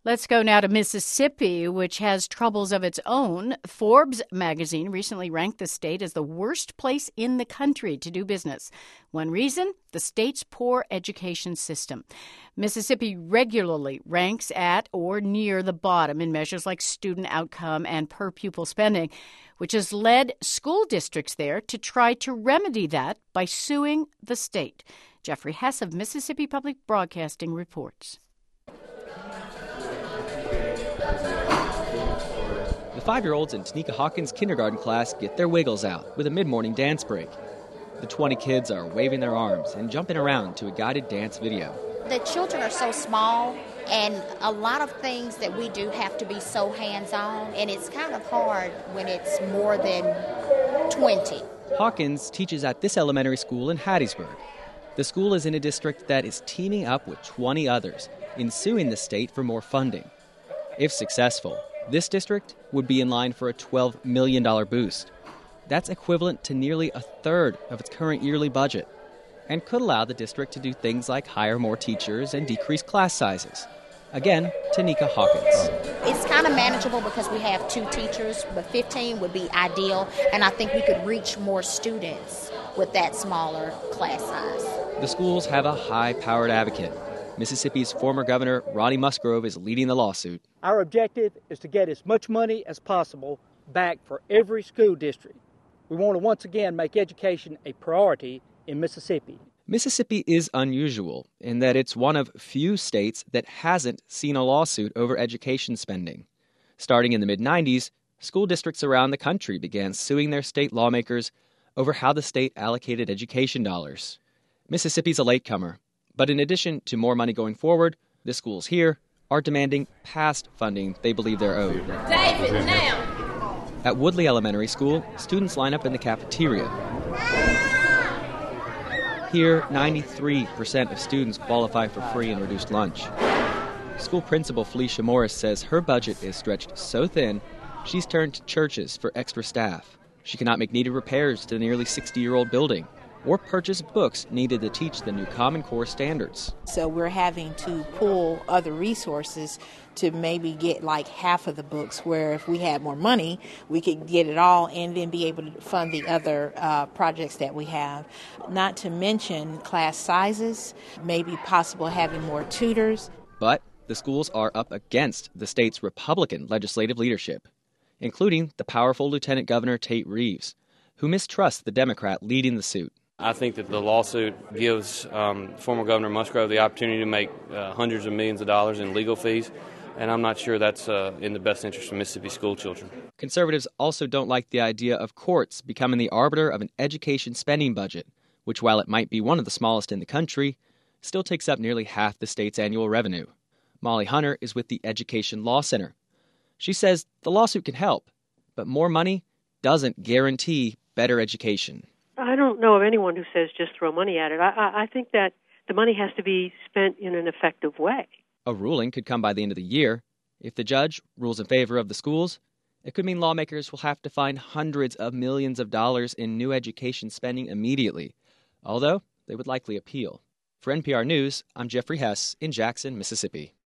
Let's go now to Mississippi, which has troubles of its own. Forbes magazine recently ranked the state as the worst place in the country to do business. One reason? The state's poor education system. Mississippi regularly ranks at or near the bottom in measures like student outcome and per pupil spending, which has led school districts there to try to remedy that by suing the state. Jeffrey Hess of Mississippi Public Broadcasting reports. The 5-year-olds in Tanika Hawkins' kindergarten class get their wiggles out with a mid-morning dance break. The 20 kids are waving their arms and jumping around to a guided dance video. The children are so small, and a lot of things that we do have to be so hands-on, and it's kind of hard when it's more than 20. Hawkins teaches at this elementary school in Hattiesburg. The school is in a district that is teaming up with 20 others in suing the state for more funding. If successful, this district would be in line for a $12 million boost. That's equivalent to nearly a third of its current yearly budget and could allow the district to do things like hire more teachers and decrease class sizes. Again, Tanika Hawkins. It's kind of manageable because we have 2 teachers, but 15 would be ideal, and I think we could reach more students with that smaller class size. The schools have a high-powered advocate. Mississippi's former governor, Ronnie Musgrove, is leading the lawsuit. Our objective is to get as much money as possible back for every school district. We want to once again make education a priority in Mississippi. Mississippi is unusual in that it's one of few states that hasn't seen a lawsuit over education spending. Starting in the mid-90s, school districts around the country began suing their state lawmakers over how the state allocated education dollars. Mississippi's a latecomer. But in addition to more money going forward, the schools here are demanding past funding they believe they're owed. David, now! At Woodley Elementary School, students line up in the cafeteria. Here, 93% of students qualify for free and reduced lunch. School principal Felicia Morris says her budget is stretched so thin, she's turned to churches for extra staff. She cannot make needed repairs to the nearly 60-year-old building or purchase books needed to teach the new Common Core standards. So we're having to pull other resources to maybe get like half of the books, where if we had more money, we could get it all and then be able to fund the other projects that we have. Not to mention class sizes, maybe possible having more tutors. But the schools are up against the state's Republican legislative leadership, including the powerful Lieutenant Governor Tate Reeves, who mistrusts the Democrat leading the suit. I think that the lawsuit gives former Governor Musgrove the opportunity to make hundreds of millions of dollars in legal fees, and I'm not sure that's in the best interest of Mississippi school children. Conservatives also don't like the idea of courts becoming the arbiter of an education spending budget, which, while it might be one of the smallest in the country, still takes up nearly half the state's annual revenue. Molly Hunter is with the Education Law Center. She says the lawsuit can help, but more money doesn't guarantee better education. I don't know of anyone who says just throw money at it. I think that the money has to be spent in an effective way. A ruling could come by the end of the year. If the judge rules in favor of the schools, it could mean lawmakers will have to find hundreds of millions of dollars in new education spending immediately, although they would likely appeal. For NPR News, I'm Jeffrey Hess in Jackson, Mississippi.